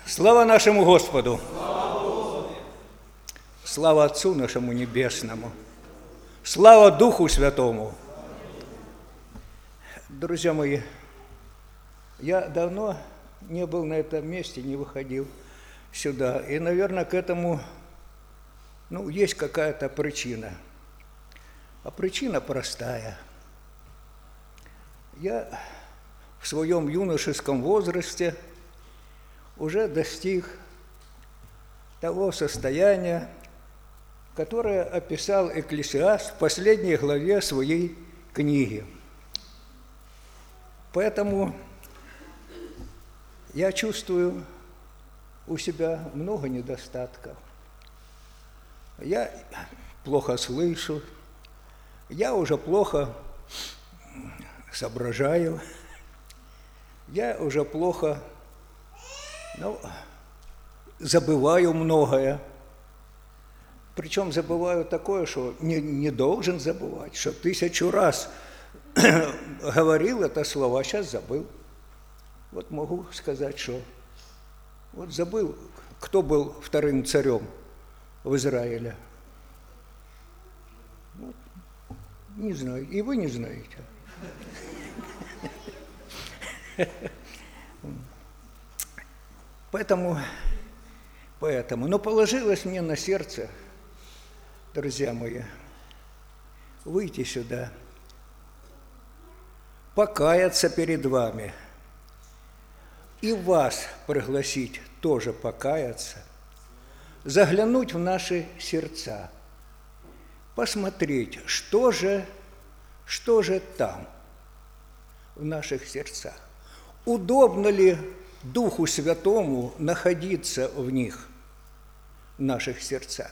Слава нашему Господу! Слава Отцу нашему Небесному! Слава Духу Святому! Друзья мои, я давно не был на этом месте, не выходил сюда. И, наверное, к этому, есть какая-то причина. А причина простая. Я в своем юношеском возрасте уже достиг того состояния, которое описал Экклесиаст в последней главе своей книги. Поэтому я чувствую у себя много недостатков. Я плохо слышу, я уже плохо соображаю, я уже плохо, забываю многое. Причем забываю такое, что не должен забывать, что 1000 раз говорил это слово, а сейчас забыл. Вот могу сказать, что вот забыл, кто был вторым царем в Израиле. Вот, не знаю, и вы не знаете. Поэтому, но положилось мне на сердце, друзья мои, выйти сюда, покаяться перед вами и вас пригласить тоже покаяться, заглянуть в наши сердца, посмотреть, что же там в наших сердцах. Удобно ли Духу Святому находиться в них, в наших сердцах?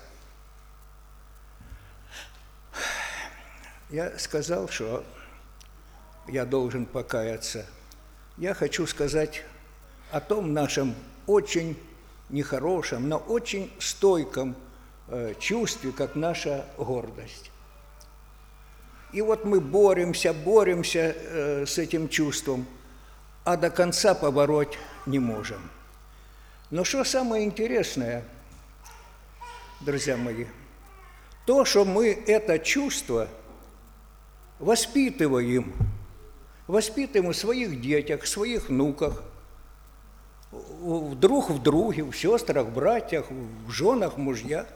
Я сказал, что я должен покаяться. Я хочу сказать о том нашем очень нехорошем, но очень стойком чувстве, как наша гордость. И вот мы боремся с этим чувством, а до конца побороть не можем. Но что самое интересное, друзья мои, то, что мы это чувство воспитываем в своих детях, в своих внуках, друг в друге, в сестрах, в братьях, в женах, в мужьях.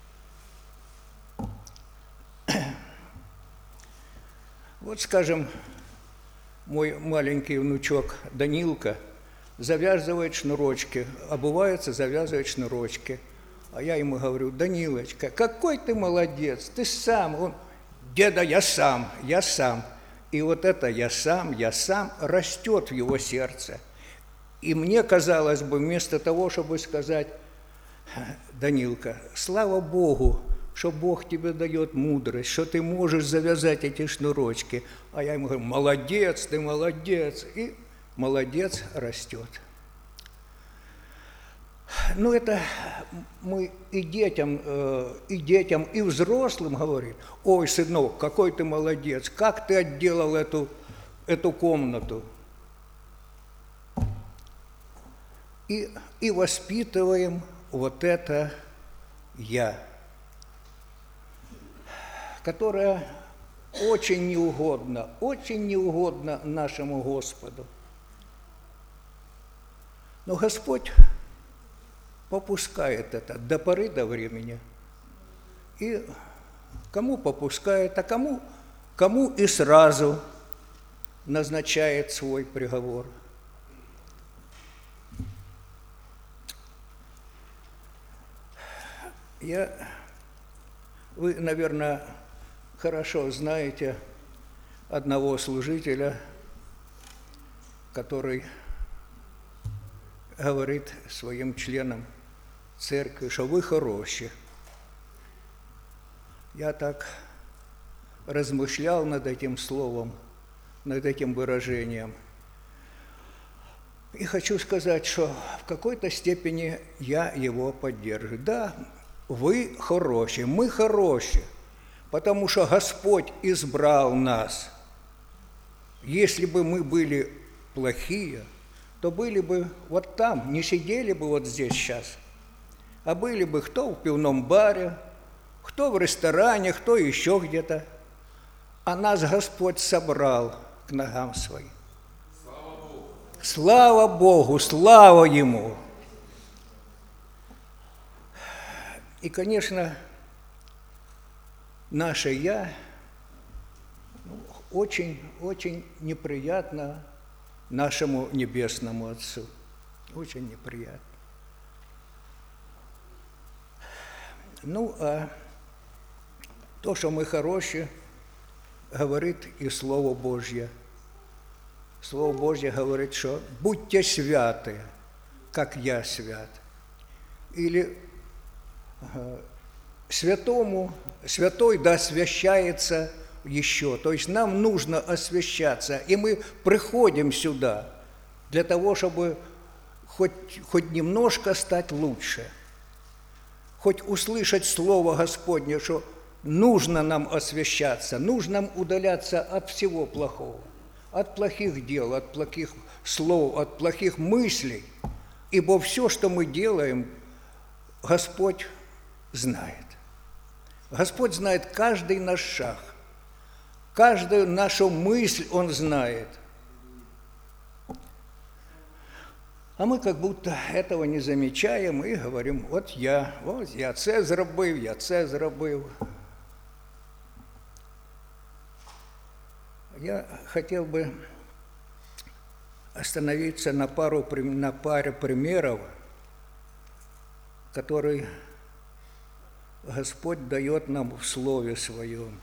Вот, скажем, мой маленький внучок Данилка завязывает шнурочки, обувается, завязывает шнурочки. А я ему говорю: Данилочка, какой ты молодец, ты сам. Он: деда, я сам. И вот это я сам растет в его сердце. И мне казалось бы, вместо того, чтобы сказать: Данилка, слава Богу, что Бог тебе дает мудрость, что ты можешь завязать эти шнурочки. А я ему говорю: молодец, ты молодец. И молодец растет. Это мы и детям, и взрослым говорим: ой, сынок, какой ты молодец, как ты отделал эту комнату. И воспитываем вот это «я», которое очень неугодно нашему Господу. Но Господь попускает это до поры до времени. И кому попускает, а кому и сразу назначает свой приговор. Вы, наверное, хорошо знаете одного служителя, который говорит своим членам церкви, что вы хороші. Я так размышлял над этим словом, над этим выражением. И хочу сказать, что в какой-то степени я его поддерживаю. Да, вы хороші, мы хороші, потому что Господь избрал нас. Если бы мы были плохие, то были бы вот там, не сидели бы вот здесь сейчас, а были бы кто в пивном баре, кто в ресторане, кто еще где-то. А нас Господь собрал к ногам своим. Слава Богу! Слава Богу! Слава Ему! И, конечно, наше «я» очень неприятно нашему Небесному Отцу. Очень неприятно. Ну, а то, что мы хорошие, говорит и Слово Божье. Слово Божье говорит, что «будьте святы, как я свят». Или святой да освящается еще. То есть нам нужно освящаться, и мы приходим сюда для того, чтобы хоть немножко стать лучше, хоть услышать Слово Господне, что нужно нам освящаться, нужно нам удаляться от всего плохого, от плохих дел, от плохих слов, от плохих мыслей, ибо все, что мы делаем, Господь знает. Господь знает каждый наш шаг, каждую нашу мысль Он знает. А мы как будто этого не замечаем и говорим, вот я це зробив, я це зробив. Я хотел бы остановиться на паре примеров, которые Господь дает нам в Слове Своем.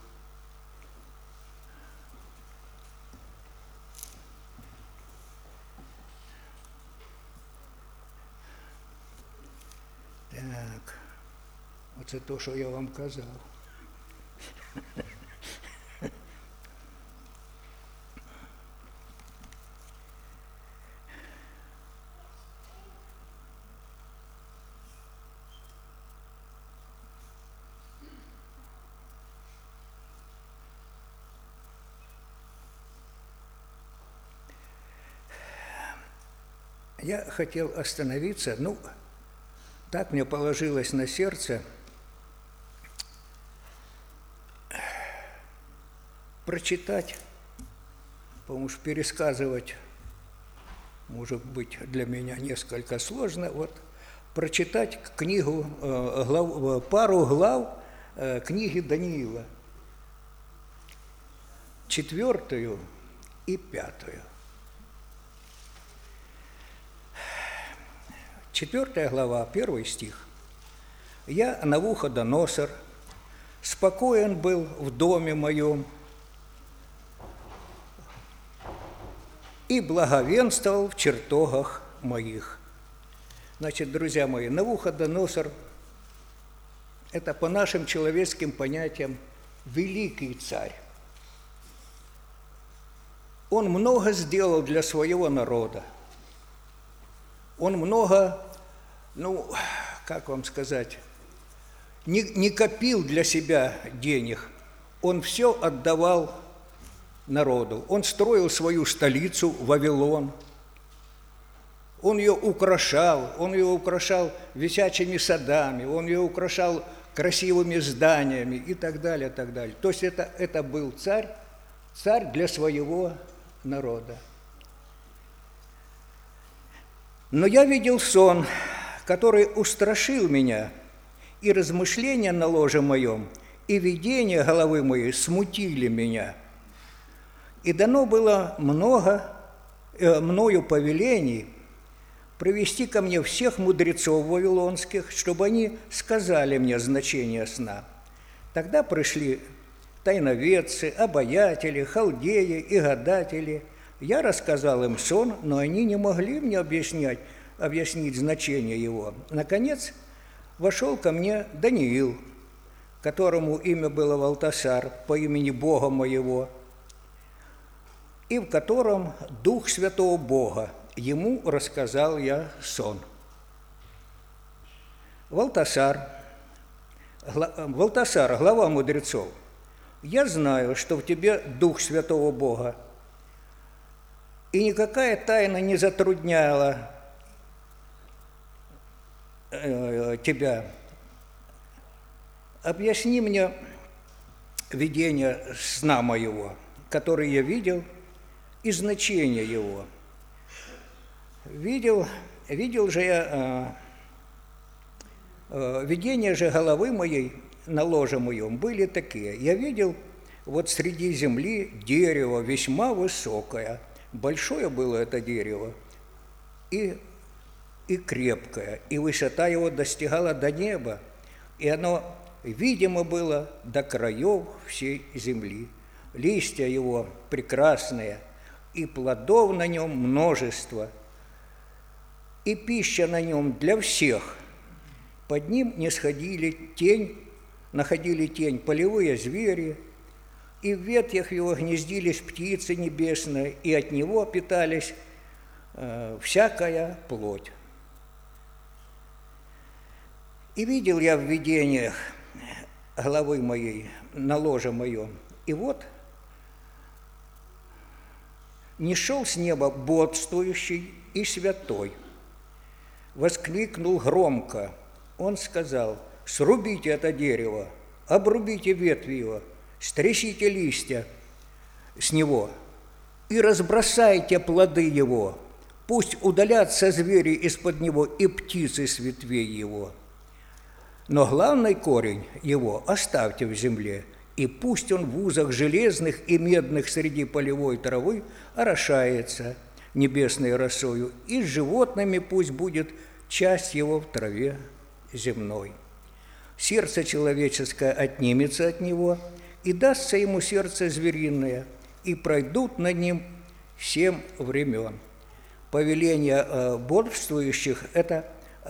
Так, вот это то, что я вам казал. Я хотел остановиться, так мне положилось на сердце прочитать, потому что пересказывать, может быть, для меня несколько сложно, прочитать книгу, пару глав книги Даниила, 4 и 5. 4 глава, 1 стих. «Я, Навуходоносор, спокоен был в доме моем и благовенствовал в чертогах моих». Значит, друзья мои, Навуходоносор – это по нашим человеческим понятиям великий царь. Он много сделал для своего народа. Он много, как вам сказать, не копил для себя денег. Он все отдавал народу. Он строил свою столицу, Вавилон. Он ее украшал висячими садами, он ее украшал красивыми зданиями и так далее, так далее. То есть это был царь для своего народа. Но я видел сон, который устрашил меня, и размышления на ложе моем, и видения головы моей смутили меня. И дано было мною повелений привести ко мне всех мудрецов вавилонских, чтобы они сказали мне значение сна. Тогда пришли тайноведцы, обаятели, халдеи и гадатели. Я рассказал им сон, но они не могли мне объяснить значение его. Наконец, вошел ко мне Даниил, которому имя было Валтасар, по имени Бога моего, и в котором Дух Святого Бога. Ему рассказал я сон. Валтасар, глава мудрецов, я знаю, что в тебе Дух Святого Бога, и никакая тайна не затрудняла тебя. Объясни мне видение сна моего, который я видел, и значение его. Видел же я, видения же головы моей на ложе моем были такие. Я видел вот среди земли дерево весьма высокое, большое было это дерево, и крепкое, и высота его достигала до неба, и оно видимо было до краев всей земли. Листья его прекрасные, и плодов на нем множество, и пища на нем для всех. Под ним находили тень полевые звери, и в ветвях его гнездились птицы небесные, и от него питались всякая плоть. И видел я в видениях головы моей на ложе моем, и вот не шел с неба бодствующий и святой. Воскликнул громко. Он сказал: срубите это дерево, обрубите ветви его, стрясите листья с него и разбросайте плоды его. Пусть удалятся звери из-под него и птицы с ветвей его. Но главный корень его оставьте в земле, и пусть он в узах железных и медных среди полевой травы орошается небесной росою, и с животными пусть будет часть его в траве земной. Сердце человеческое отнимется от него, и дастся ему сердце звериное, и пройдут над ним 7 времен. Повелением бодствующих это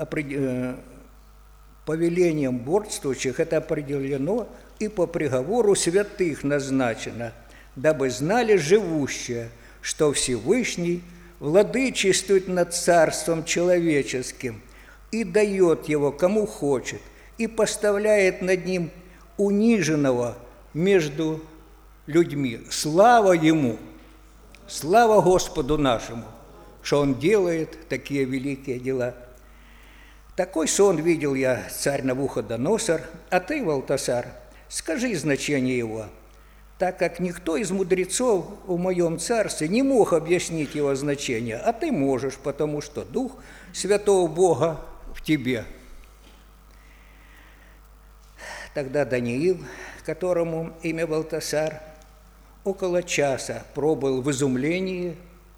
определено и по приговору святых назначено, дабы знали живущие, что Всевышний владычествует над царством человеческим и дает его кому хочет, и поставляет над ним униженного между людьми. Слава ему, слава Господу нашему, что он делает такие великие дела. Такой сон видел я, царь Навуходоносор, а ты, Валтасар, скажи значение его, так как никто из мудрецов в моем царстве не мог объяснить его значение, а ты можешь, потому что Дух Святого Бога в тебе. Тогда Даниил, которому имя Валтасар, около часа пробыл в изумлении,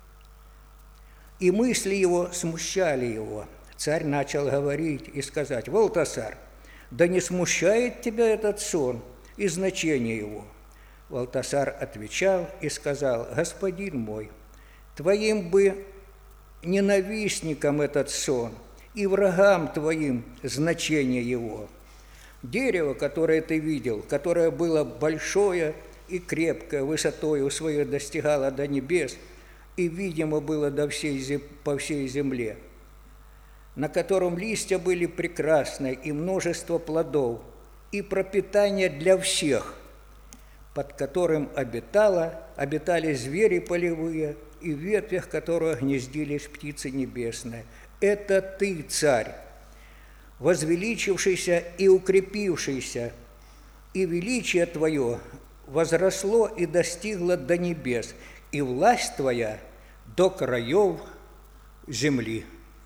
и мысли его смущали его. Царь начал говорить и сказать: «Валтасар, да не смущает тебя этот сон и значение его?» Валтасар отвечал и сказал: «Господин мой, твоим бы ненавистникам этот сон, и врагам твоим значение его. Дерево, которое ты видел, которое было большое и крепкое, высотою своей достигало до небес, и видимо было по всей земле, на котором листья были прекрасные, и множество плодов, и пропитание для всех, под которым обитали звери полевые, и в ветвях которого гнездились птицы небесные. Это ты, царь, возвеличившийся и укрепившийся, и величие твое возросло и достигло до небес, и власть твоя до краев земли».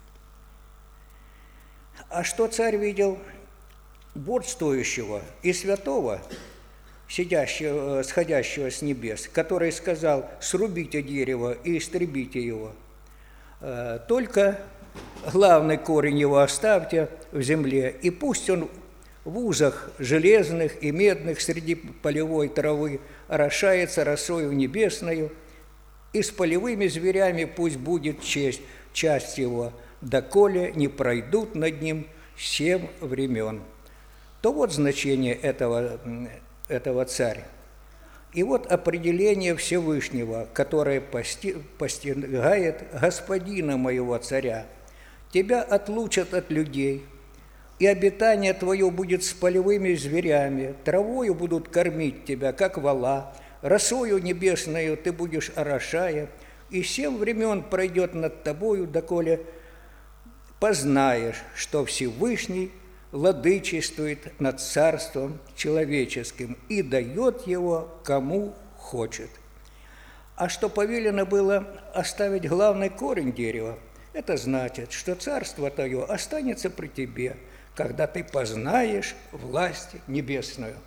А что царь видел? Бодствующего и святого, сходящего с небес, который сказал: «Срубите дерево и истребите его. Только главный корень его оставьте в земле, и пусть он в узах железных и медных среди полевой травы орошается росою небесною, и с полевыми зверями пусть будет часть его, доколе не пройдут над ним 7 времен». То вот значение этого царя. И вот определение Всевышнего, которое постигает господина моего царя. Тебя отлучат от людей, и обитание твое будет с полевыми зверями, травою будут кормить тебя, как вола, росою небесною ты будешь орошая, и 7 времен пройдет над тобою, доколе познаешь, что Всевышний владычествует над царством человеческим и дает его кому хочет. А что повелено было оставить главный корень дерева, это значит, что царство твое останется при тебе, когда ты познаешь власть небесную.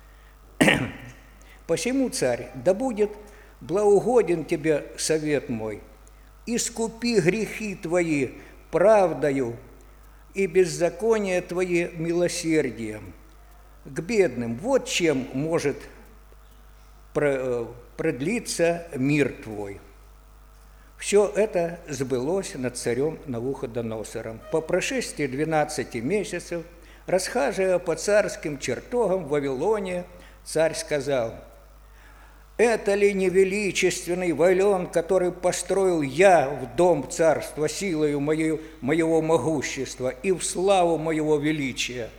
Посему, царь, да будет благоугоден тебе совет мой, искупи грехи твои правдою и беззакония твои милосердием к бедным. Вот чем может продлиться мир твой. Все это сбылось над царем Навуходоносором. По прошествии 12 месяцев, расхаживая по царским чертогам в Вавилоне, царь сказал: «Это ли не величественный Вавилон, который построил я в дом царства силою моего могущества и в славу моего величия?»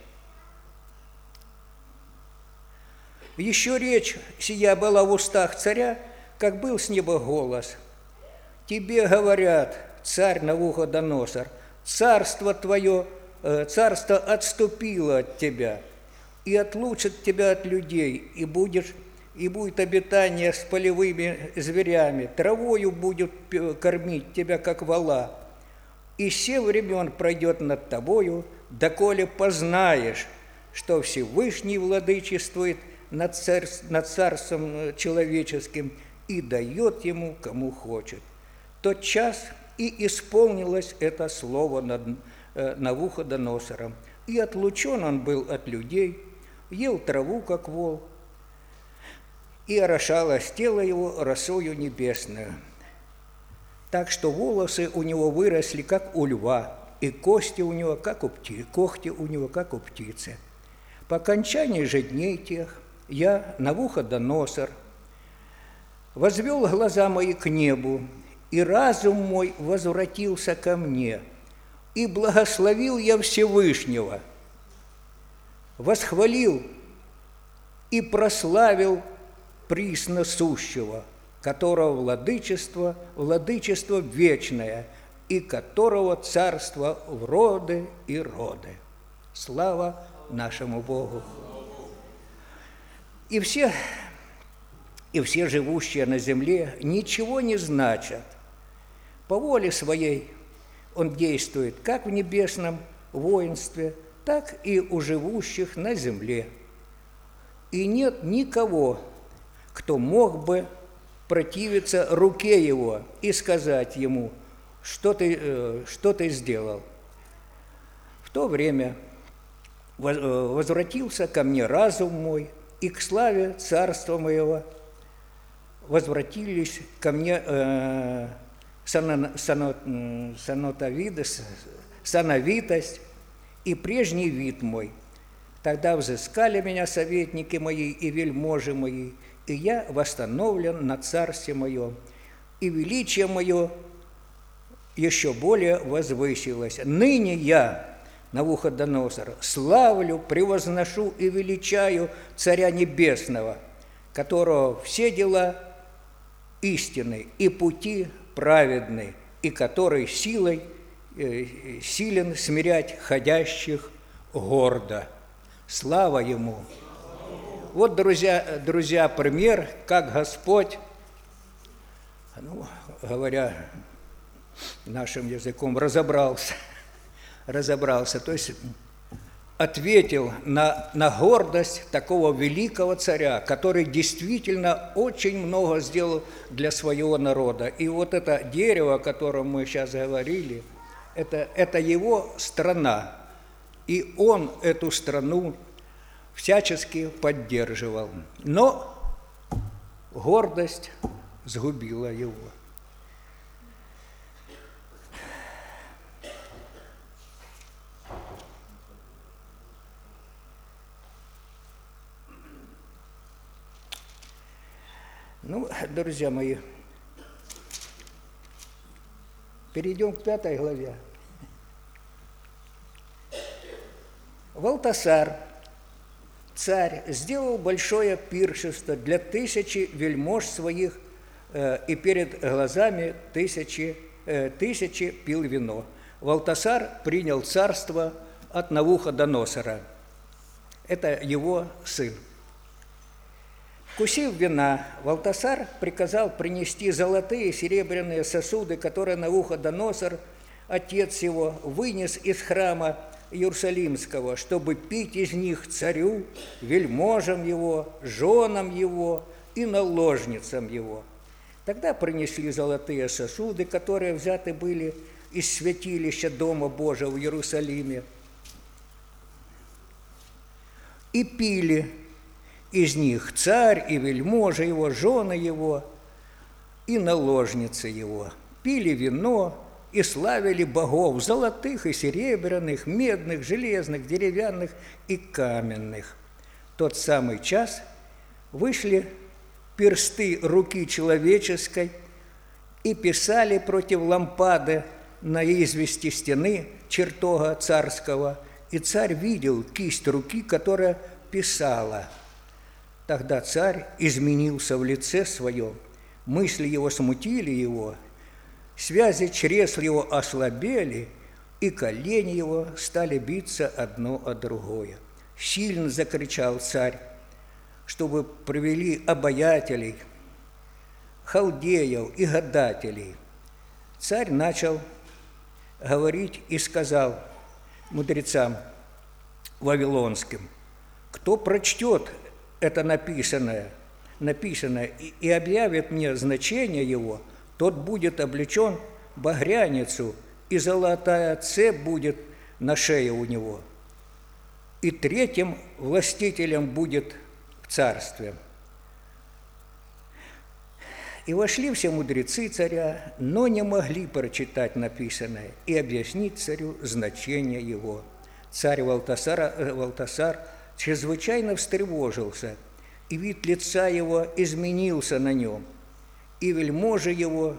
Еще речь сия была в устах царя, как был с неба голос: «Тебе говорят, царь Навуходоносор, царство твое, царство отступило от тебя и отлучит тебя от людей, и будет обитание с полевыми зверями, травою будет кормить тебя, как вола, и 7 времен пройдет над тобою, доколе познаешь, что Всевышний владычествует над царством человеческим и дает ему, кому хочет». Тот час и исполнилось это слово над Навуходоносором, и отлучен он был от людей, ел траву, как вол, и орошалось тело его росою небесную. Так что волосы у него выросли, как у льва, и кости у него, когти у него, как у птицы. По окончании же дней тех я, Навуходоносор, возвел глаза мои к небу, и разум мой возвратился ко мне, и благословил я Всевышнего, восхвалил и прославил присно сущего, которого владычество вечное, и которого царство в роды и роды. Слава нашему Богу! И все живущие на земле ничего не значат. По воле своей он действует как в небесном воинстве, так и у живущих на земле. И нет никого, кто мог бы противиться руке его и сказать ему: что ты сделал. В то время возвратился ко мне разум мой, и к славе царства моего возвратились ко мне сановитость и прежний вид мой. Тогда взыскали меня советники мои и вельможи мои, и я восстановлен на царстве моем, и величие мое еще более возвысилось. Ныне я, Навуходоносор, славлю, превозношу и величаю Царя Небесного, которого все дела истинны и пути праведны, и который силен смирять ходящих гордо. Слава Ему! Вот, друзья, пример, как Господь, говоря нашим языком, разобрался, то есть ответил на гордость такого великого царя, который действительно очень много сделал для своего народа. И вот это дерево, о котором мы сейчас говорили, это его страна, и он эту страну всячески поддерживал. Но гордость сгубила его. Друзья мои, перейдем к 5 главе. Валтасар, царь, сделал большое пиршество для 1000 вельмож своих и перед глазами тысячи пил вино. Валтасар принял царство от Навуходоносора. Это его сын. Вкусив вина, Валтасар приказал принести золотые и серебряные сосуды, которые Навуходоносор, отец его, вынес из храма Иерусалимского, чтобы пить из них царю, вельможам его, женам его и наложницам его. Тогда принесли золотые сосуды, которые взяты были из святилища Дома Божия в Иерусалиме, и пили из них царь и вельможи его, жены его и наложницы его. Пили вино и славили богов золотых и серебряных, медных, железных, деревянных и каменных. В тот самый час вышли персты руки человеческой и писали против лампады на извести стены чертога царского, и царь видел кисть руки, которая писала. Тогда царь изменился в лице своем, мысли его смутили его, связи чресл его ослабели, и колени его стали биться одно о другое. Сильно закричал царь, чтобы привели обаятелей, халдеев и гадателей. Царь начал говорить и сказал мудрецам вавилонским: кто прочтет это написанное и объявит мне значение его, тот будет облечен в багряницу, и золотая цепь будет на шее у него. И третьим властителем будет в царстве. И вошли все мудрецы царя, но не могли прочитать написанное и объяснить царю значение его. Царь Валтасар чрезвычайно встревожился, и вид лица его изменился на нем, и вельможи его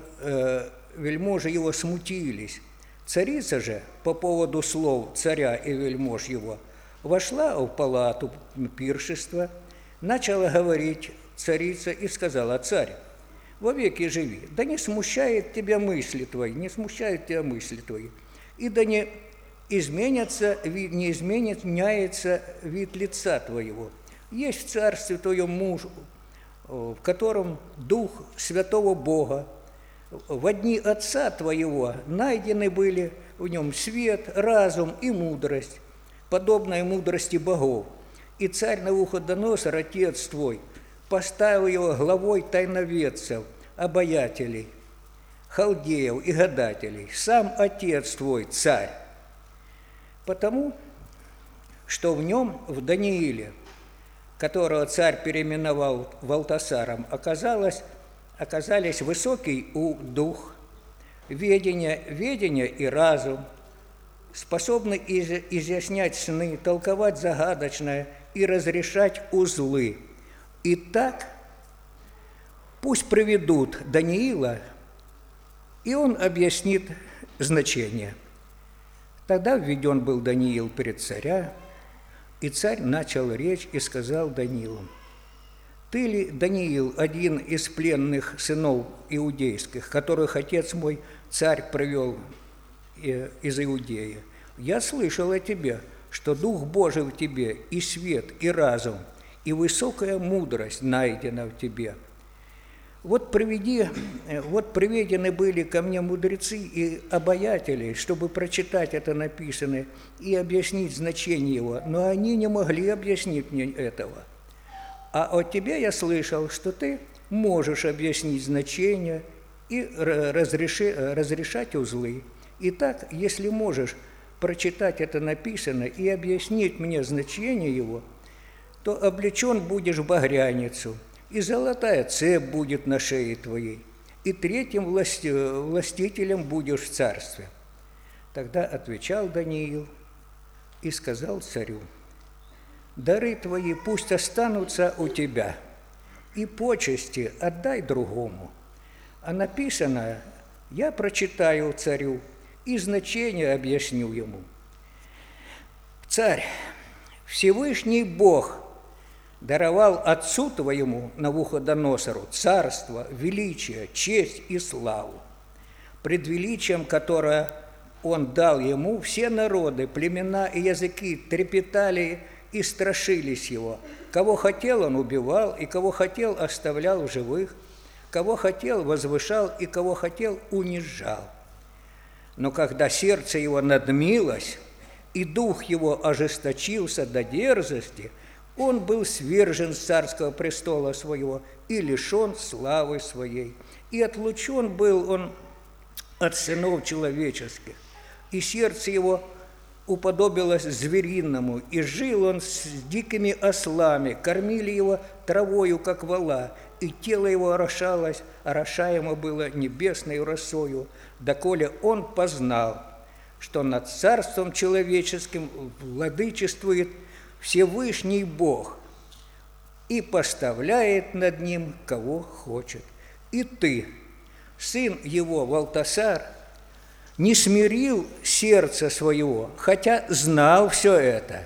смутились. Царица же, по поводу слов царя и вельмож его, вошла в палату пиршества, начала говорить царица и сказала: «Царь, вовеки живи, да не смущают тебя мысли твои, и да не изменяется вид лица твоего. Есть в царстве твоем муж, в котором дух святого Бога. Во дни отца твоего найдены были в нем свет, разум и мудрость, подобная мудрости богов. И царь Навуходоносор, отец твой, поставил его главой тайноведцев, обаятелей, халдеев и гадателей. Сам отец твой, царь, потому что в нем, в Данииле, которого царь переименовал Валтасаром, оказались высокий дух, ведение и разум, способны изъяснять сны, толковать загадочное и разрешать узлы. Итак, пусть приведут Даниила, и он объяснит значение». Тогда введен был Даниил перед царя, и царь начал речь и сказал Даниилу: «Ты ли, Даниил, один из пленных сынов иудейских, которых отец мой царь привел из Иудеи? Я слышал о тебе, что Дух Божий в тебе, и свет, и разум, и высокая мудрость найдена в тебе. Вот приведены были ко мне мудрецы и обаятели, чтобы прочитать это написанное и объяснить значение его, но они не могли объяснить мне этого. А от тебя я слышал, что ты можешь объяснить значение и разрешать узлы. Итак, если можешь прочитать это написанное и объяснить мне значение его, то облечен будешь в багряницу, и золотая цепь будет на шее твоей, и третьим властителем будешь в царстве». Тогда отвечал Даниил и сказал царю: «Дары твои пусть останутся у тебя, и почести отдай другому, а написанное я прочитаю царю и значение объясню ему. Царь, Всевышний Бог даровал отцу твоему Навуходоносору царство, величие, честь и славу, пред величием, которое он дал ему, все народы, племена и языки трепетали и страшились его. Кого хотел, он убивал, и кого хотел, оставлял в живых, кого хотел, возвышал, и кого хотел, унижал. Но когда сердце его надмилось, и дух его ожесточился до дерзости, он был свержен с царского престола своего и лишен славы своей. И отлучен был он от сынов человеческих, и сердце его уподобилось звериному, и жил он с дикими ослами, кормили его травою, как вола, и тело его орошаемо было небесной росою, доколе он познал, что над царством человеческим владычествует Всевышний Бог и поставляет над ним, кого хочет. И ты, сын его Валтасар, не смирил сердце своего, хотя знал все это,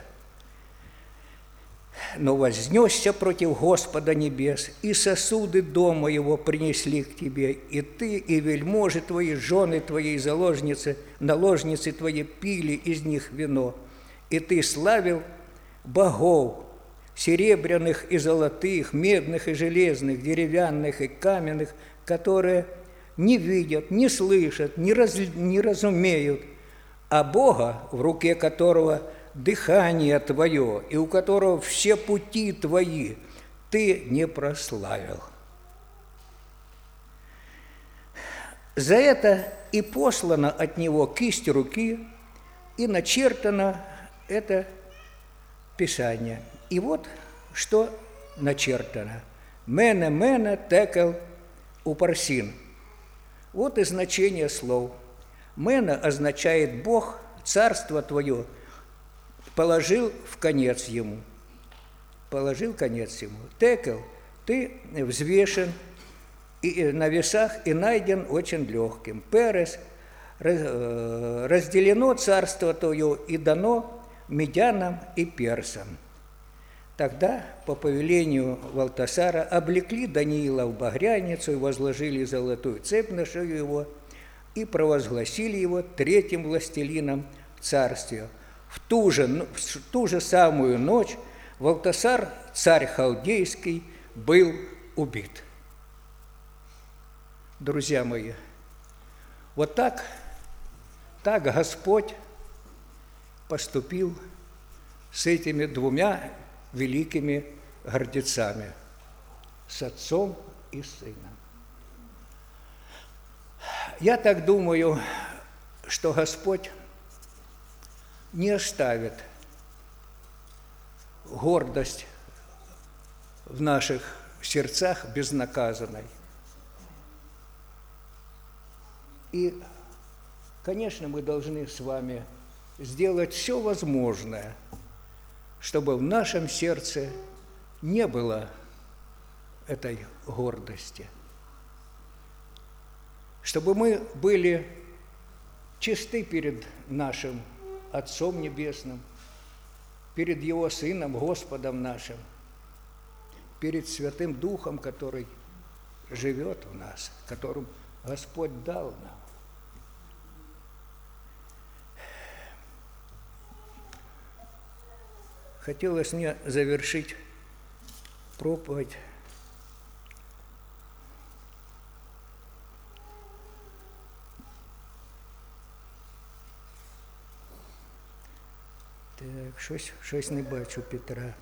но вознесся против Господа небес, и сосуды дома его принесли к тебе, и ты, и вельможи твои, жены твои, заложницы, наложницы твои пили из них вино, и ты славил богов, серебряных и золотых, медных и железных, деревянных и каменных, которые не видят, не слышат, не разумеют, а Бога, в руке которого дыхание твое, и у которого все пути твои, ты не прославил. За это и послана от него кисть руки, и начертано это Писание. И вот что начертано. «Мене, мене, текел, упарсин». Вот и значение слов. «Мена» означает «Бог, царство твое, положил в конец ему». Положил конец ему. «Текел» – ты взвешен и на весах и найден очень легким. «Перес» – разделено царство твое и дано медянам и персам. Тогда, по повелению Валтасара, облекли Даниила в багряницу и возложили золотую цепь на шею его и провозгласили его третьим властелином в царстве. В ту же самую ночь Валтасар, царь халдейский, был убит. Друзья мои, вот так Господь поступил с этими двумя великими гордецами, с отцом и сыном. Я так думаю, что Господь не оставит гордость в наших сердцах безнаказанной. И, конечно, мы должны с вами сделать все возможное, чтобы в нашем сердце не было этой гордости, чтобы мы были чисты перед нашим Отцом Небесным, перед Его Сыном, Господом нашим, перед Святым Духом, который живет в нас, которым Господь дал нам. Хотелось мне завершить проповедь так, щось не бачу Петра.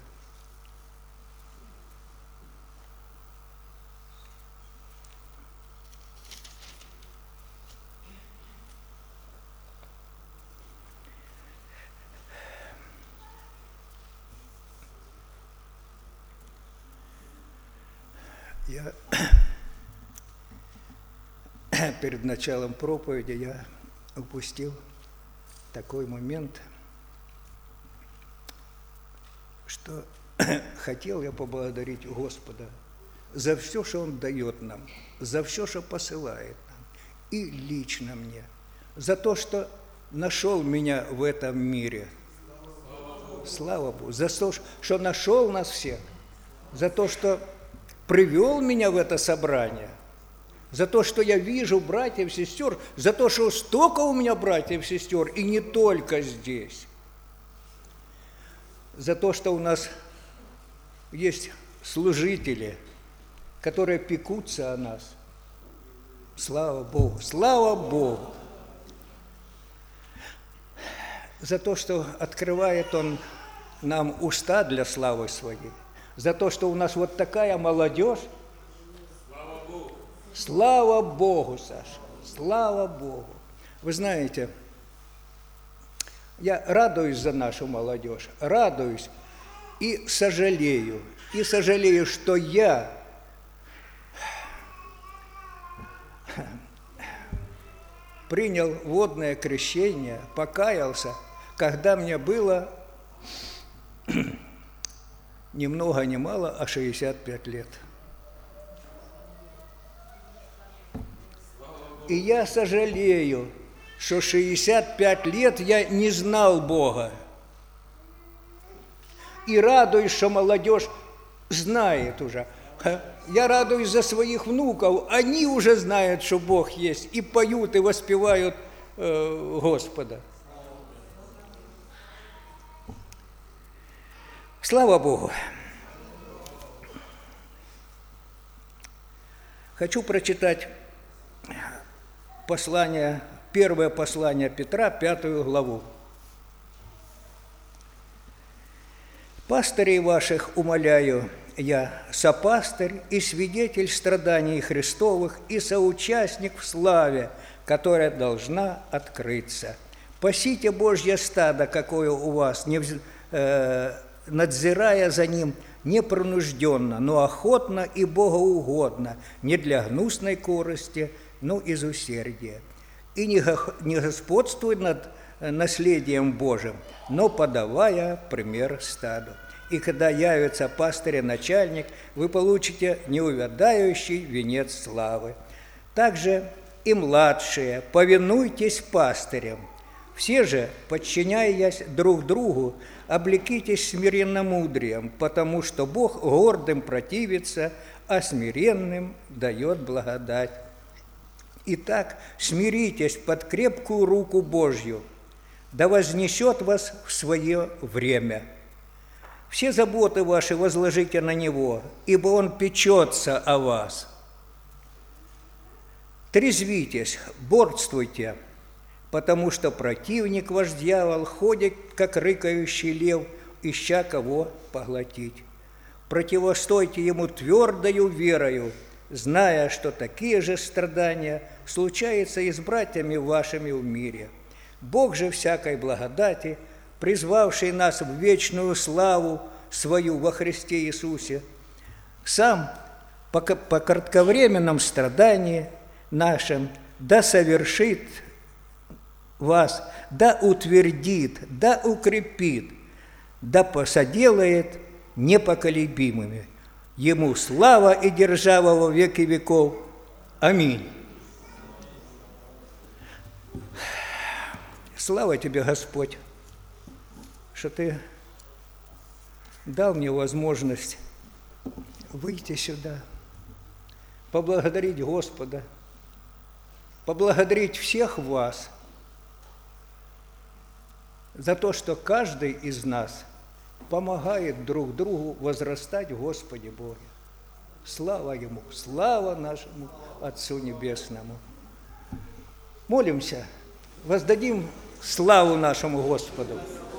Я перед началом проповеди я упустил такой момент, что хотел я поблагодарить Господа за все, что Он дает нам, за все, что посылает нам, и лично мне, за то, что нашел меня в этом мире. Слава Богу. За то, что нашел нас всех, за то, что привел меня в это собрание, за то, что я вижу братьев, сестер, за то, что столько у меня братьев, сестер, и не только здесь, за то, что у нас есть служители, которые пекутся о нас. Слава Богу, слава Богу. За то, что открывает Он нам уста для славы Своей. За то, что у нас вот такая молодежь. Слава Богу. Слава Богу, Саша, слава Богу. Вы знаете, я радуюсь за нашу молодежь, радуюсь и сожалею, что я принял водное крещение, покаялся, когда мне было ни много ни мало, а 65 лет. И я сожалею, что 65 лет я не знал Бога. И радуюсь, что молодежь знает уже. Я радуюсь за своих внуков, они уже знают, что Бог есть, и поют, и воспевают Господа. Слава Богу! Хочу прочитать первое послание Петра, 5 главу. «Пастырей ваших умоляю я, сопастырь и свидетель страданий Христовых и соучастник в славе, которая должна открыться. Пасите Божье стадо, какое у вас, надзирая за ним непринужденно, но охотно и богоугодно, не для гнусной корысти, но из усердия. И не господствуй над наследием Божьим, но подавая пример стаду. И когда явится пастырь и начальник, вы получите неувядающий венец славы. Также и младшие, повинуйтесь пастырям. Все же, подчиняясь друг другу, облекитесь смиренномудрием, потому что Бог гордым противится, а смиренным дает благодать. Итак, смиритесь под крепкую руку Божью, да вознесет вас в свое время. Все заботы ваши возложите на Него, ибо Он печется о вас. Трезвитесь, борствуйте, потому что противник ваш дьявол ходит, как рыкающий лев, ища кого поглотить. Противостойте ему твердою верою, зная, что такие же страдания случаются и с братьями вашими в мире. Бог же всякой благодати, призвавший нас в вечную славу свою во Христе Иисусе, сам по кратковременном страдании нашем да совершит вас, да утвердит, да укрепит, да посоделает непоколебимыми. Ему слава и держава во веки веков. Аминь. Слава Тебе, Господь, что Ты дал мне возможность выйти сюда, поблагодарить Господа, поблагодарить всех вас за то, что каждый из нас помогает друг другу возрастать в Господе Боге. Слава Ему, слава нашему Отцу Небесному. Молимся, воздадим славу нашему Господу.